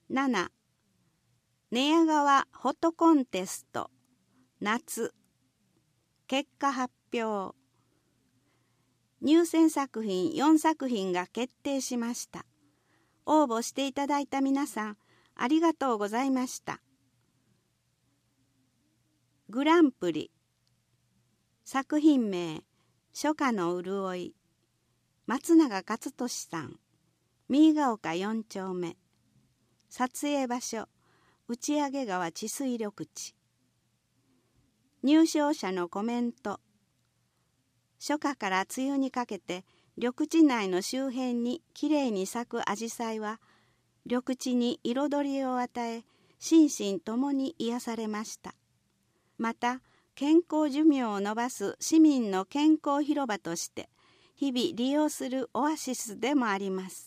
7. 寝屋川フォトコンテスト夏結果発表。入選作品4作品が決定しました。応募していただいた皆さん、ありがとうございました。グランプリ。作品名、初夏の潤い。松永勝利さん。三ヶ丘4丁目。撮影場所、打上川治水緑地。入賞者のコメント。初夏から梅雨にかけて緑地内の周辺にきれいに咲くアジサイは緑地に彩りを与え、心身ともに癒されました。また健康寿命を延ばす市民の健康広場として日々利用するオアシスでもあります。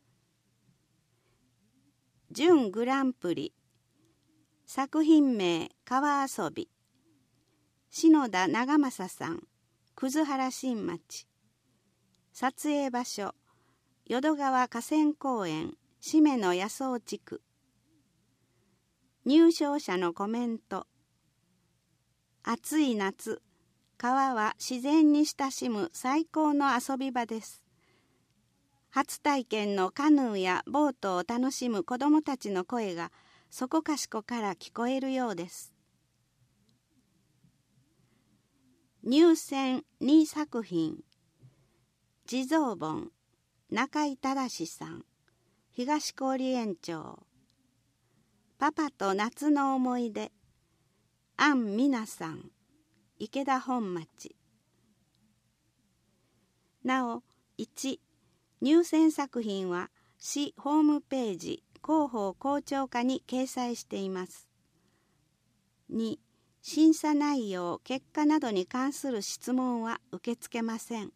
準グランプリ。作品名、川遊び。篠田長政さん。葛原新町。撮影場所、淀川河川公園、締めの野草地区。入賞者のコメント。暑い夏、川は自然に親しむ最高の遊び場です。初体験のカヌーやボートを楽しむ子どもたちの声がそこかしこから聞こえるようです。入選2作品。地蔵盆、中井正さん。東郡園町。パパと夏の思い出。安美奈さん。池田本町。なお、1、入選作品は市ホームページ広報校長課に掲載しています。2、審査内容、結果などに関する質問は受け付けません。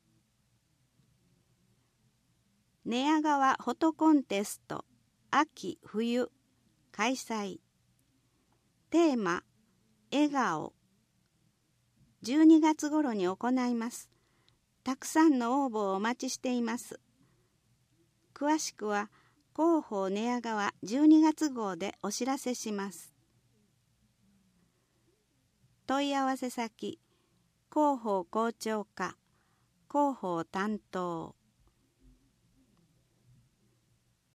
寝屋川フォトコンテスト秋冬開催。テーマ、笑顔。12月頃に行います。たくさんの応募をお待ちしています。詳しくは広報寝屋川12月号でお知らせします。問い合わせ先、広報校長課、広報担当。